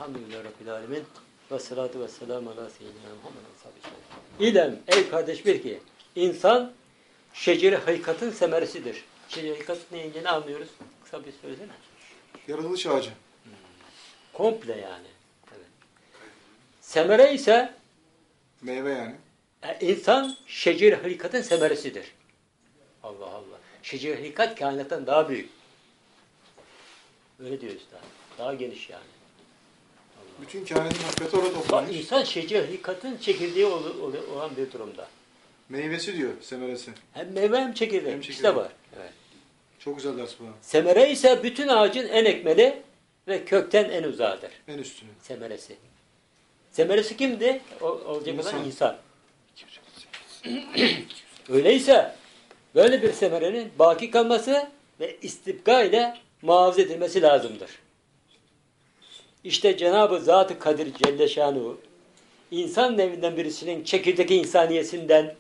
Elhamdülillah Rabbil Alemin. Ve salatu ve selamu ala seyyidina Muhammed. İlem, ey kardeş bil ki, insan şeceri hakikatin semeresidir. Şeceri hakikat neyince ne anlıyoruz? Kısa bir söylesene. Yaratılış ağacı. Komple yani. Evet. Semere ise Meyve yani. İnsan şeceri hakikatin semeresidir. Allah Allah. Şeceri hakikat kainattan daha büyük. Öyle diyor üstad. Daha geniş yani. Bütün kainatın hakikati orada Bak toplanmış. insan şeceri hakikatin çekirdeği olan bir durumda. Meyvesi diyor, semeresi. Hem meyve hem çekirdek. Hem İkisi de çekirdek. var. Evet. Çok güzel ders bu. Semere ise bütün ağacın en ekmeli ve kökten en uzağıdır. En üstünü. Semeresi. Semeresi kimdi? Olacak olan insan. Öyleyse böyle bir semerenin baki kalması ve istibga ile muhafaza edilmesi lazımdır. İşte Cenab-ı Zat-ı Kadir Celle Şanuhu insan nevinden birisinin çekirdeki insaniyesinden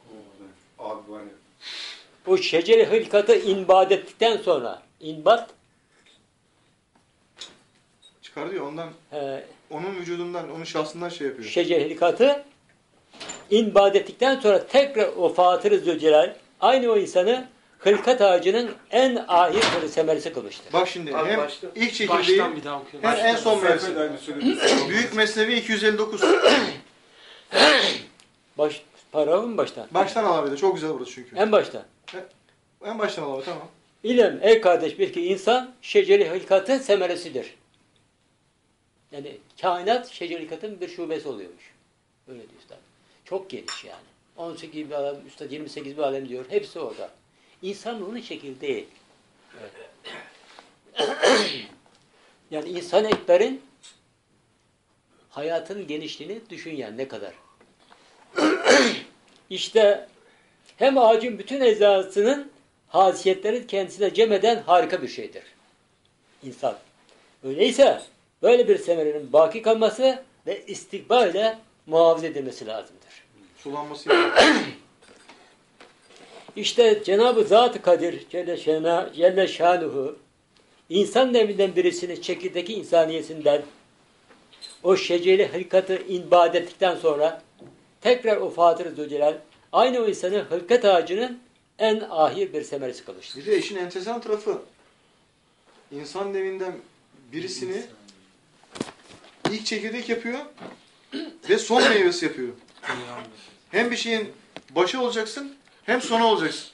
o şeceri hılkatı inbad ettikten sonra inbat Çıkar diyor ondan. Onun vücudundan, onun şahsından şey yapıyor. şeceri hılkatı inbad ettikten sonra tekrar o Fatır-ı Zülcelal aynı o insanı hılkat ağacının en ahir bir semeresi kılmıştır. Bak şimdi Abi hem başta. ilk çekirdeği hem en son mevsim. Büyük Mesnevi 259. Paragrafı mı baştan? Baştan al abi de. Çok güzel burası çünkü. En başta. En baştan al abi, tamam. İlem ey kardeş bil ki insan şeceri hılkatın semeresidir. Yani kainat şeceri hılkatın bir şubesi oluyormuş. Öyle diyor üstad. Çok geniş yani. 18 bir alem, üstad 28 bir alem diyor. Hepsi orada. İnsan onun çekirdeği. Evet. Yani insan ekberin hayatının genişliğini düşün yani ne kadar. İşte hem ağacın bütün eczasının hasiyetleri kendisine cem eden harika bir şeydir. İnsan. Öyleyse böyle bir semerenin baki kalması ve istikbal ile muhafaza edilmesi lazımdır. Sulanması yani. İşte Cenab-ı Zat-ı Kadir Celle Şanuhu insan nevinden birisini çekirdeki insaniyesinden o şeceri hılkatı inbad ettikten sonra tekrar o Fatır-ı Zülcelal aynı o insanı hılkat ağacının en ahir bir semeresi kılmıştır. Bir de işin enteresan tarafı insan nevinden birisini ilk çekirdek yapıyor ve son meyvesi yapıyor. Hem bir şeyin başı olacaksın hem sonu olacaksın.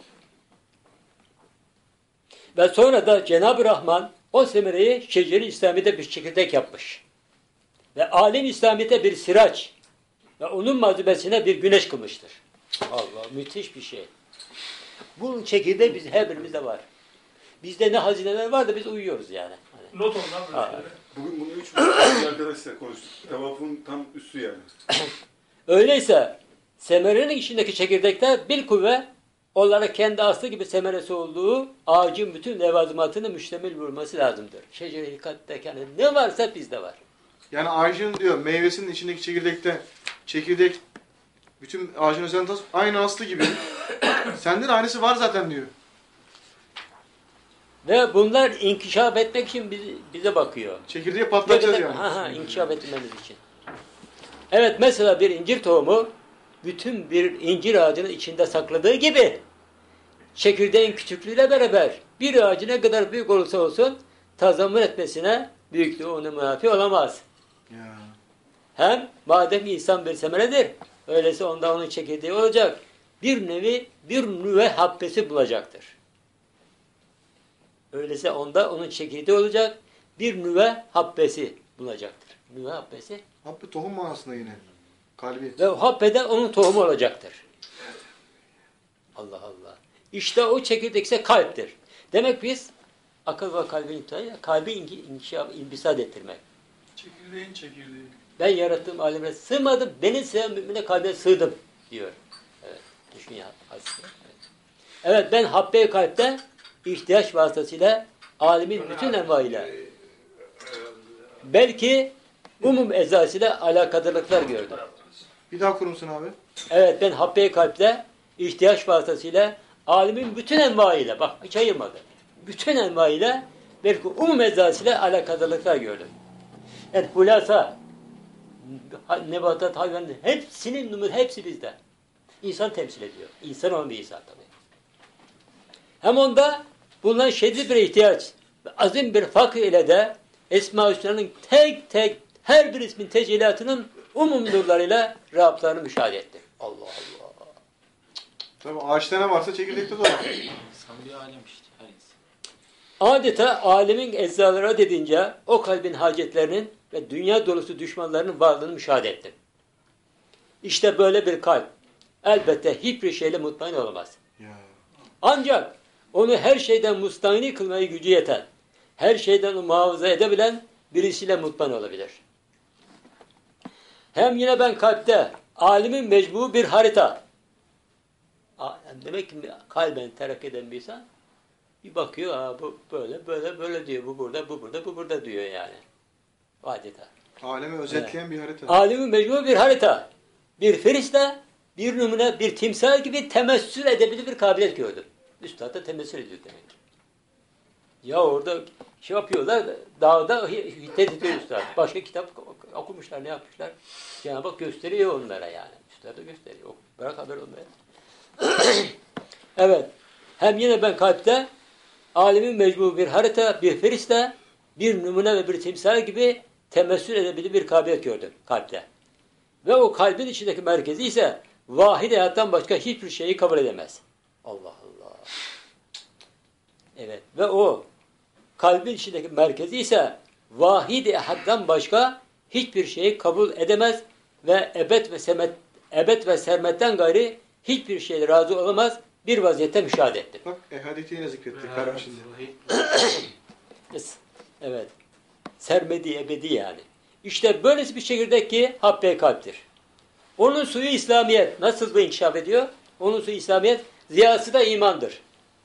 Ve sonra da Cenab-ı Rahman o semereyi şeceri İslamiyet'e bir çekirdek yapmış. Ve alem İslamiyet'e bir siraç ve onun malzemesine bir güneş kılmıştır. Allah müthiş bir şey. Bunun çekirdeği her birimizde var. Bizde ne hazineler var da biz uyuyoruz yani. Not ondan böyle. Bugün bunu 3 arkadaşlar konuştuk. Tevafun tam üstü yani. Öyleyse semerenin içindeki çekirdekler bir kuvve onlara kendi aslı gibi semeresi olduğu ağacın bütün levazımatını müştemil vurması lazımdır. Şeceri hikatte yani ne varsa bizde var. Yani ağacın diyor meyvesinin içindeki çekirdek bütün ağacın özelliği aynı aslı gibi. Sende de aynısı var zaten diyor. Ve bunlar inkişaf etmek için bize bakıyor. Çekirdeği patlatacağız yani. İnkişaf etmemiz için. Evet mesela bir incir tohumu bütün bir incir ağacının içinde sakladığı gibi çekirdeğin küçüklüğüyle beraber bir ağacı ne kadar büyük olursa olsun tazammül etmesine büyüklüğü ona münafi olamaz. Ya. Hem madem insan bir semeredir, öyleyse onda onun çekirdeği olacak. Bir nüve habbesi bulacaktır. Öyleyse onda onun çekirdeği olacak. Bir nüve habbesi bulacaktır. Nüve habbesi. Habbe tohum manasında yine. Kalbi. Ve o habbeden onun tohumu olacaktır. Allah Allah. İşte o çekirdek ise kalptir. Demek biz akıl ve kalbi imbisat ettirmek. Çekirdeğin çekirdeği. Ben yarattığım alemine sığmadım, beni seven mümine kalbine sığdım diyor. Evet, düşün ya. Evet, ben habbe-i kalpte ihtiyaç vasıtasıyla alemin bütün envaiyle belki umum eczasıyla alakadarlıklar gördüm. Bir daha kurumsun abi. Evet, ben habbe-i kalpte ihtiyaç vasıtasıyla alemin bütün envaiyle, bak hiç ayırmadı. Bütün envaiyle belki umum eczasıyla alakadarlıklar gördüm. Yani hulasa, nebatat, hayvan, hepsinin numara, hepsi bizde. İnsan temsil ediyor. İnsan olan bir insan tabii. Hem onda bulunan şiddet bir ihtiyaç, azim bir fakr ile de Esma-ı Hüsna'nın tek tek her bir ismin tecellatının umum nurlarıyla rahatlarını müşahede ettim. Allah Allah. Tabii ağaçta ne varsa çekirdekte de var. İnsan bir alem işte her insan. Adeta alemin eczaları dedince o kalbin hacetlerinin ve dünya dolusu düşmanlarının varlığını müşahede ettim. İşte böyle bir kalp elbette hiçbir şeyle mutmain olamaz. Ya. Ancak onu her şeyden mustahni kılmayı gücü yeten, her şeyden onu muhafaza edebilen birisiyle mutmain olabilir. Hem yine ben kalpte alimin mecbu bir harita. Demek ki kalben terakki eden bir insan bir bakıyor, bu böyle böyle böyle diyor, bu burada, bu burada, bu burada diyor yani. Adeta. Alemi özetleyen bir harita. Alimin mecbu bir harita. Bir feriste, bir numune, bir timsah gibi temessül edebilir bir kabiliyet gördüm. Üstad da temessül ediyor demek. Ya orada şey yapıyorlar, dağda hiddet ediyor üstad. Başka kitap okumuşlar, ne yapmışlar? Cenab-ı Hak gösteriyor onlara yani. Üstad da gösteriyor. Bırak haber olmaya. Evet. Hem yine ben kalpte alimin mecbu bir harita, bir feriste, bir numune ve bir timsah gibi temessül edebilir bir kabiliyet gördüm kalpte. Ve o kalbin içindeki merkezi ise vahid hayattan başka hiçbir şeyi kabul edemez. Allah Allah. Evet. Ve o kalbin içindeki merkezi ise vahid hayattan başka hiçbir şeyi kabul edemez ve ebed ve sermetten gayri hiçbir şeyle razı olamaz bir vaziyette müşahede ettim. Bak ehadeti yine zikrettik kardeşim. Evet. Sermedi ebedi yani. İşte böylesi bir çekirdek ki habbe kalptir. Onun suyu İslamiyet. Nasıl bu inkişaf ediyor? Onun suyu İslamiyet. Ziyası da imandır.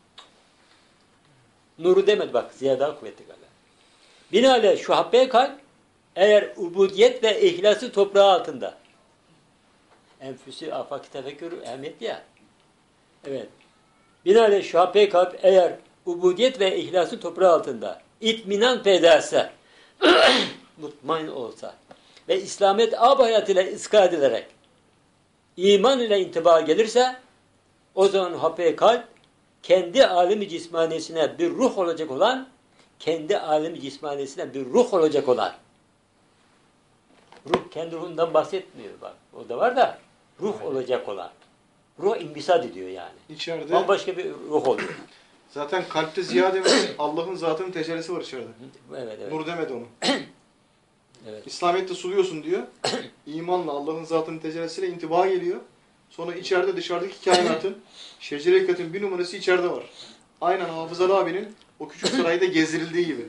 Nuru demedi bak. Ziya daha kuvvetli galiba. Binaenaleyh şu habbe kalp eğer ubudiyet ve ihlası toprağı altında. Enfüsü afaki tefekkürü ehemmiyetli ya. Evet. Binaenaleyh şu habbe kalp eğer ubudiyet ve ihlası toprağı altında itminan peyda etse mutmain olsa ve İslamiyet ab hayatıyla iska edilerek iman ile intiba gelirse o zaman habbe kalp kendi alemi cismanisine bir ruh olacak olan ruh kendi ruhundan bahsetmiyor bak. O da var da ruh olacak olan. Ruh imbisat ediyor yani. İçeride Bambaşka bir ruh oluyor. zaten kalpte ziya demesi Allah'ın zatının tecellisi var içeride. Evet, evet. Nur demedi onu. Evet. İslamiyet'te suluyorsun diyor. İmanla Allah'ın zatının tecellisiyle intiba geliyor. Sonra içeride dışarıdaki kainatın, şecere-i hakikatin bir numarası içeride var. Aynen Hafızalı abinin o küçük sarayda gezdirildiği gibi.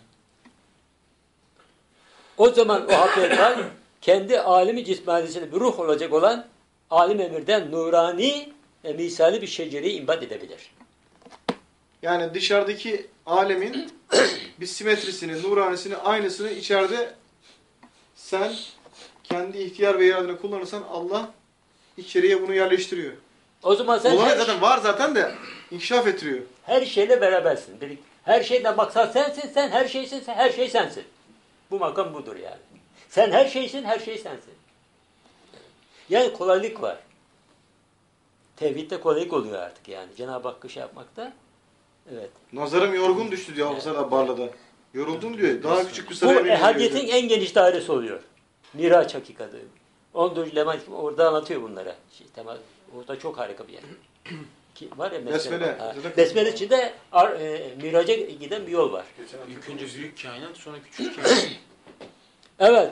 O zaman o hakikat kendi alemi cismanisine bir ruh olacak olan alim emirden nurani ve misali bir şeceri imbat edebilir. Yani dışarıdaki alemin bir simetrisini, nuranisini, aynısını içeride sen kendi ihtiyar ve iradeni kullanırsan Allah içeriye bunu yerleştiriyor. O zaman sen Olay zaten var zaten de inkişaf ettiriyor. her şeyle berabersin. Her şeyden maksat sensin, sen her şeysin, sen her şey sensin. Bu makam budur yani. Sen her şeysin, her şey sensin. Yani kolaylık var. Tevhidde kolaylık oluyor artık yani. Cenab-ı Hakk'ı şey yapmakta. Evet. Nazarım yorgun düştü diyor Hafızalı Barla'da. Yoruldum diyor. Daha küçük bir saraya Bu ehadiyetin en geniş dairesi oluyor. Miraç hakikati. 14. Levent orada anlatıyor bunları. Orada çok harika bir yer. Var ya Besmele. Besmele içinde miraca giden bir yol var. İlk önce büyük kainat sonra küçük kainat. Evet.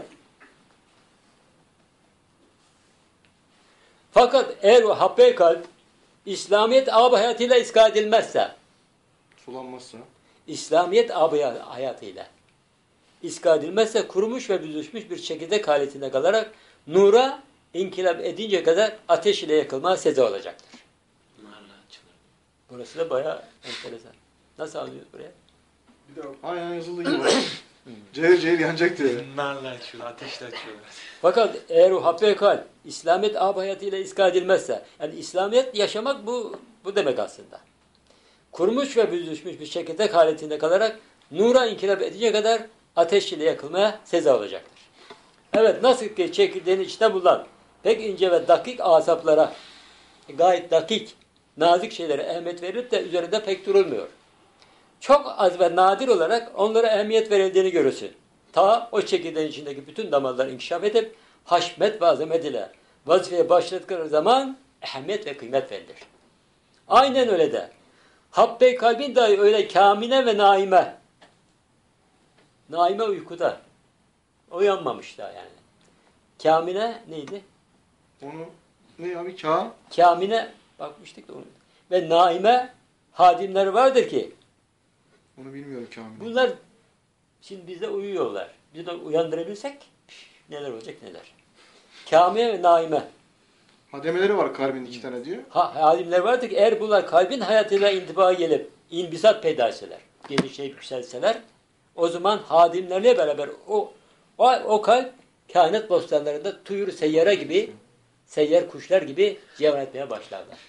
Fakat eğer o habbe kalp İslamiyet ab hayatıyla iska edilmezse, sulanmazsa. İslamiyet ab hayatıyla iska edilmezse kurumuş ve büzüşmüş bir çekirdek haletinde kalarak nura inkılap edince kadar ateş ile yakılma seze olacaktır. Narla açılır. Burası da bayağı enteresan. Nasıl anlıyor buraya? Bir daha Aynen yazıldığı gibi. Cehil cehil yanacak diyor. Narla açıyorlar, ateşle açıyorlar. Fakat eğer o habbe kalp İslamiyet ab hayatıyla iska edilmezse, yani İslamiyet yaşamak bu demek aslında. Kurmuş ve büzüşmüş bir çekirdek haletinde kalarak nura inkılap edince kadar ateş ile yakılmaya seza olacaktır. Evet, nasıl ki çekirdeğin içinde bulunan pek ince ve dakik asaplara, gayet dakik, nazik şeylere ehemmiyet verilip de üzerinde pek durulmuyor. Çok az ve nadir olarak onlara ehemmiyet verildiğini görürsün. Ta o çekirdeğin içindeki bütün damarlar inkişaf edip haşmet ve azamet ile vazifeye başladıkları zaman ehemmiyet ve kıymet verilir. Aynen öyle de. Habbe kalbin dahi öyle kamine ve naime. Naime uykuda. Uyanmamış daha yani. Kamine neydi? Onu ne abi? Kamine bakmıştık da onu. Ve naime hadimleri vardır ki Onu bilmiyorum Kamil. bunlar şimdi bizde uyuyorlar. Biz de uyandırabilsek neler olacak neler. Kamine ve naime. Hademeleri var kalbin 2 tane diyor. Hadimler vardır ki eğer bunlar kalbin hayatıyla intibaya gelip inbisat peyda etseler, genişleyip yükselseler, o zaman hadimlerle beraber o kalp kainat bostanlarında tuyur seyyara gibi, seyyar kuşlar gibi cevan etmeye başlarlar.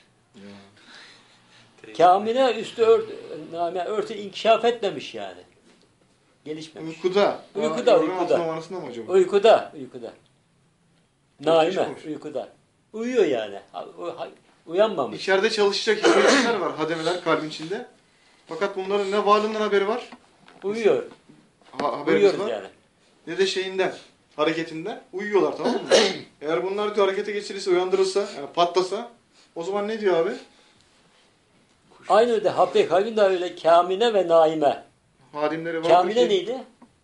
Kamine üstü örtü inkişaf etmemiş yani. Gelişmemiş. Uykuda. Uykuda, Yorgan uykuda. altında manasında mı acaba? Uykuda. Naime, Geçmiş. uykuda. Uyuyor yani. Uyanmamış. İçeride çalışacak hizmetçiler var, hademeler kalbin içinde. Fakat bunların ne varlığından haberi var, Uyuyor. haberimiz Uyuyoruz var. yani. Ne de şeyinden, hareketinden. Uyuyorlar, tamam mı? Eğer bunlar diyor harekete geçirirse, uyandırılsa, yani patlasa, o zaman ne diyor abi? Aynı öyle habbe kalbin de öyle kamine ve naime. Hadimleri vardır Kamine ki... neydi?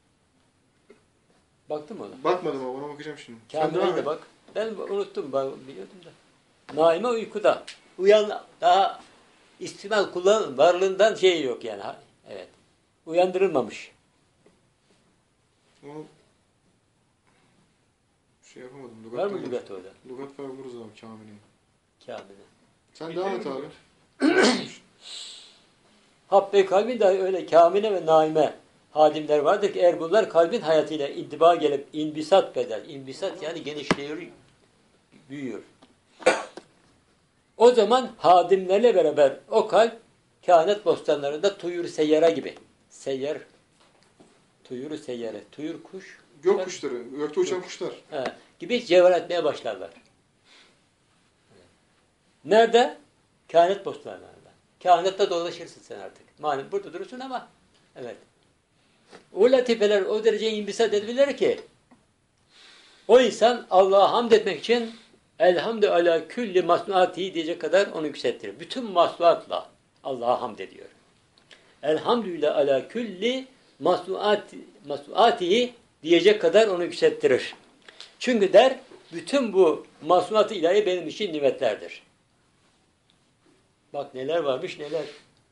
Baktın mı ona? Bakmadım ama ona bakacağım şimdi. Sen devam Kamine'ye de et. bak. Ben unuttum, biliyordum da. Naime uykuda. Uyan, daha istimal varlığından şey yok yani. Evet. Uyandırılmamış. Onu şey yapamadım. Var mı lügat orada? Lugat var, buluruz abi Kamine'yi. Kamine. Sen devam et abi. Habbe kalbin de öyle kamine ve naime hadimler vardır ki eğer bunlar kalbin hayatıyla intiba gelip inbisat bedel. İnbisat yani genişliyor, büyüyor. O zaman hadimlerle beraber o kalp kainat bostanlarında tuyur seyyara gibi. Seyyar, tuyuru seyyare, tuyur kuş. Gök kuşları, gökte uçan kuşlar. Gibi cevher etmeye başlarlar. Nerede? Kainat bostanlarında. Kainatta dolaşırsın sen artık. Malum burada durursun ama evet. O latifeler o derece imbisat edilir ki o insan Allah'a hamd etmek için elhamdü ala külli masnuati diyecek kadar onu yükselttirir. Bütün masnuatla Allah'a hamd ediyor. Elhamdülillah ala külli masnuatihi diyecek kadar onu yükselttirir. Çünkü der bütün bu masnuat-ı ilahi benim için nimetlerdir. Bak neler varmış neler.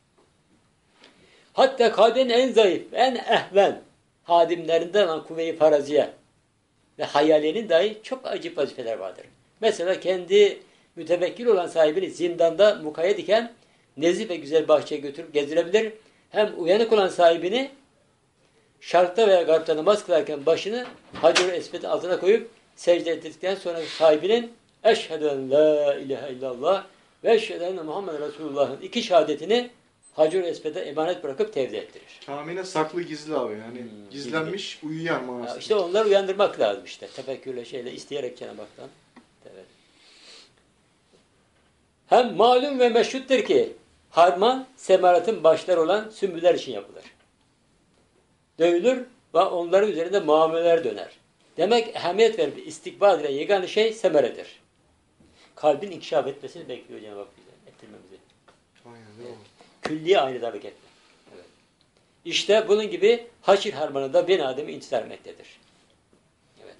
Hatta kalbin en zayıf, en ehven hadimlerinden olan kuvve-i faraziye ve hayalinin dahi çok acip vazifeler vardır. Mesela kendi mütevekkil olan sahibini zindanda mukayyet iken nezih ve güzel bahçeye götürüp gezdirebilir. Hem uyanık olan sahibini şarkta veya garpta namaz kılarken başını Hacer-i Esved'in altına koyup secde ettikten sonra sahibinin eşhedü en la ilahe illallah ve eşhedü enne Muhammed Resulullah'ın 2 şehadetini Hacer-i Esved'e emanet bırakıp tevdi ettirir. Kamine saklı gizli abi yani. Gizlenmiş, uyuyan manasında. İşte onları uyandırmak lazım işte. Tefekkürle şeyle isteyerek Cenab-ı Hak'tan. Evet. Hem malum ve meşhuttur ki harman semaratın başları olan sümbüller için yapılır. Dövülür ve onların üzerinde muameleler döner. Demek ehemmiyet verip istikbal ile yegane şey semeredir. Kalbin inkişaf etmesini bekliyor Cenab-ı Hak bize. Ettirmemizi. Aynen, değil mi? Külliye aynadarlık etme. Evet. İşte bunun gibi haşir harmanı da bin ademi intizar etmektedir. Evet.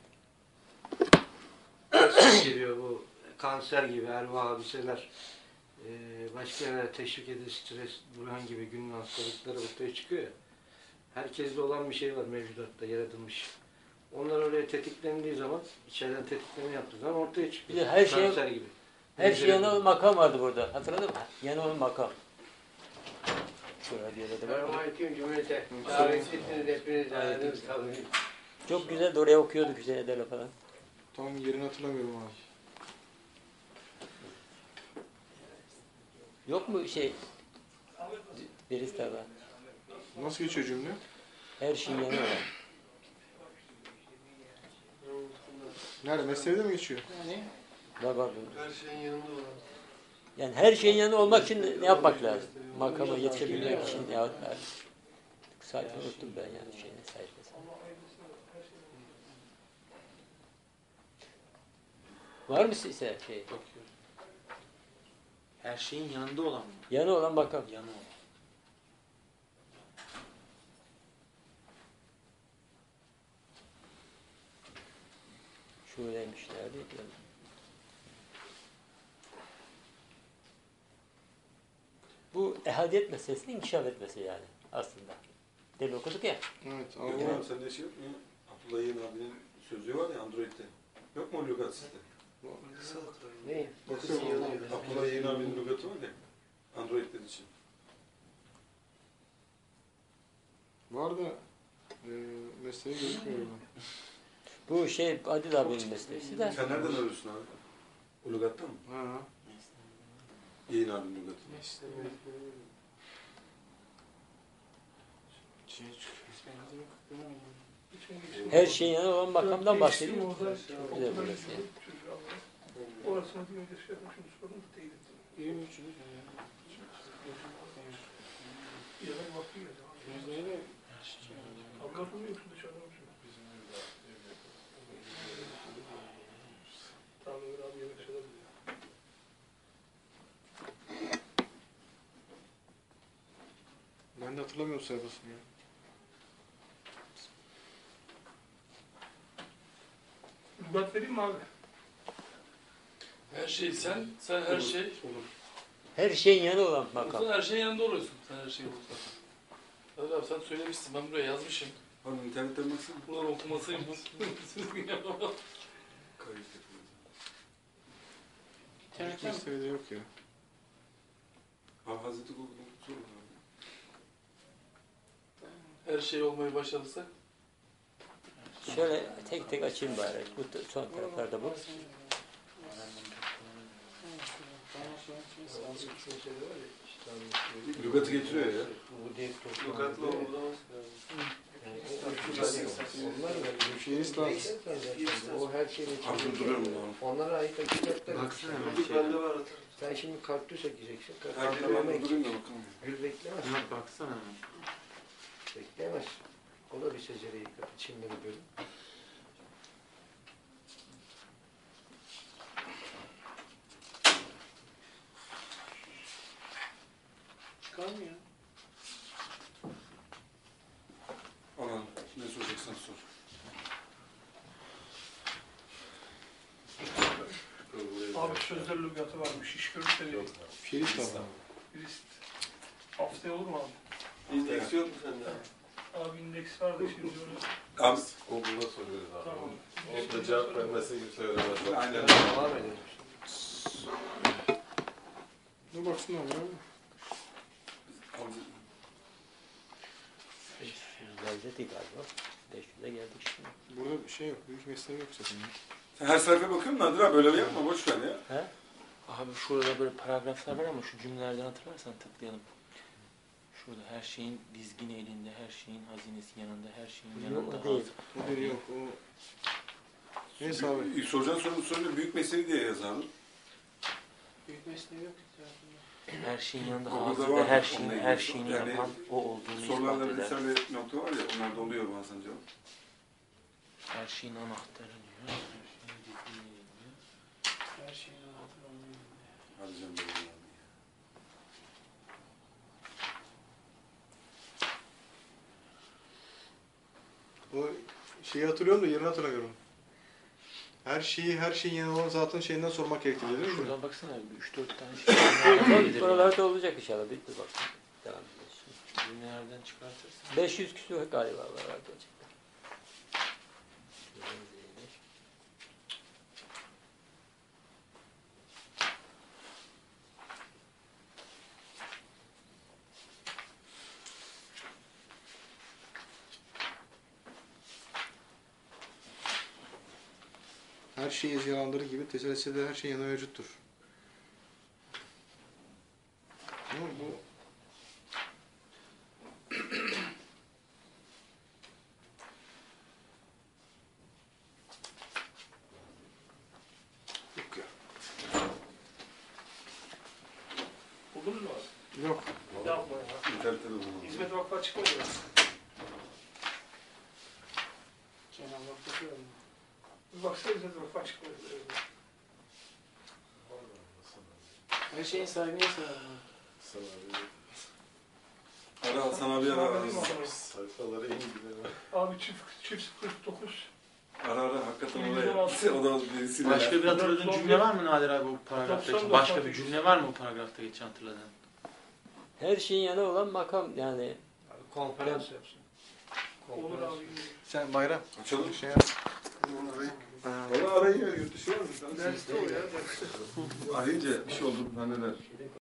Geliyor bu kanser gibi erva hadiseler başka yerlere teşvik edilir, stres, burhan gibi günün hastalıkları ortaya çıkıyor ya. Herkeste olan bir şey var mevcudatta yaratılmış. Onlar oraya tetiklendiği zaman, içeriden tetikleme yaptığı zaman ortaya çıkıyor. Bir de her şey- kanser gibi. Her şey yanı makam vardı burada. Hatırladın mı? Yanı makam. Şurada diye de var. Selamünaleyküm cümlete. Davetsiz hepiniz aradınız tabii. Çok güzel de oraya okuyorduk Hüseyin Eder'le falan. Tam yerini hatırlamıyorum abi. Yok mu şey? Beriz tabi. Nasıl geçiyor cümle? Her şeyin yanı var. Nerede? Mesnevi'de mi geçiyor? Bak. Her şeyin yanında olan. Yani her şeyin yanında olmak için ne yapmak lazım? Makama yetişebilmek için ne yapmak lazım? Sayfa unuttum ben yani şeyini sayfası. Var mı size şey? Bakıyorum. Her şeyin yanında olan mı? Yanı olan makam. Yanı olan. Şuradaymış nerede? Bu ehadiyet meselesini inkişaf etmesi yani aslında. Demin okuduk ya. Evet. Gökhan Allah. abi sende şey yok mu ya? Abdullah Yayın abinin sözlüğü var ya Android'de. Yok mu o lügat sizde? Ne? Abdullah Yayın abinin lügatı var ya Android'ler için. Var da mesleği gözükmüyor burada. Bu şey Adil abinin meselesi de. Sen nereden arıyorsun abi? O lügattan mı? Ha. Yayın abinin lügatı. Her şeyin yanı olan makamdan bahsediyor. Güzel burası yani. Orasını bir önce şey yapmışım, sorun değil. 23. Yemek vakti geldi. Avukatı mı yoksa dışarıda mı? Tamam Ömer abi yemek söyler mi? Ben de hatırlamıyorum sayfasını ya. Lügat vereyim mi abi? Her şey sen her şey. Olur. Her şeyin yanı olan makam. Sen her şeyin yanında oluyorsun. Sen her şey olursa. Öyle abi sen söylemişsin. Ben buraya yazmışım. Abi internetten baksana. Bunların okumasıymış. Kayıt yapıyoruz. Mesleği yok ya. Abi Hazreti Google'dan sorun abi. Her şey olmayı başarırsak. Şöyle tek tek açayım bari. Bu son taraflarda bu. Lügatı getiriyor ya. Lügatlı olmaz. Onlar da Şiirist lazım. o her şeyin Abi içinde. duruyorum ya. Onlara ait hakikatler. Baksana hemen Lügat şey. bende var. Sen şimdi kaktüs ekeceksin. Herkese Kaktüs ben durayım da bakalım. gül beklemez. Murat baksana hemen. Beklemez. O da bir secere içinde bir bölüm. Çıkarmıyor. Alalım. Ne soracaksan sor. Abi sözler lügatı varmış. İş görürse yok. Şiirist lazım. Birist. Haftaya olur mu abi? İndeks yok mu sende? Abi indeks var da şimdi onu. Abi. Google'da soruyoruz abi. Tamam. O da cevap vermesi gibi söylemez. Aynen. Devam edelim. Dur baksın abi. Abi. 500'lerde değil galiba. 500'e geldik şimdi. Burada bir şey yok. Büyük mesleği yok zaten. Ya. Sen her sayfaya bakıyor musun Nadir abi? Böyle yapma. Boş ver ya. He? Abi şurada böyle paragraflar var ama şu cümlelerden hatırlarsan tıklayalım. Şurada her şeyin dizgini elinde, her şeyin hazinesi yanında, her şeyin Yok, yanında. o değil. O biri yok. O... Neyse abi. Soracağın sorunu büyük mesele diye yaz abi. Büyük mesleği yok. Her şeyin yanında Google'da hazırda var her mı? şeyin Onunla her ilgili şeyini yani yapan o olduğunu Sorularla ispat eder. bir tane nokta var ya, onlarda oluyor bazen cevap. Her şeyin anahtarı diyor. Her şeyin dizgini elinde. Her şeyin anahtarı olmuyor. Hadi canım benim ya. O şeyi hatırlıyorum da yerini hatırlamıyorum. Her şeyin yanı olan zatın şeyinden sormak gerektiği değil mi? Şuradan baksana 3-4 tane şey. Buralarda olacak inşallah. Bir baksın. Devam edelim. Cümlelerden çıkartırsın. 500 küsur galiba var gerçekten. Her şeyi yalanları gibi tesellisi de her şey yanı mevcuttur. Ama bu Bir baksanıza da açık. Her şeyin sahibine sorarım. Ara Hasan abi ara. Sayfaları en gidelim. Abi çift 49. Ara hakikaten Güzel oraya. altı. O da birisiyle. Başka bir hatırladığın cümle var mı Nadir abi bu paragrafta 90, geçen? Başka bir 98. cümle var mı bu paragrafta geçen hatırladığın? Her şeyin yanı olan makam yani. Abi konferans yapsın. Olur abi. Sen bayram. Açalım. Şey yap. Valla arayın ya yurt dışı var mı? Derste o ya derste. Arayınca bir şey oldu zanneder.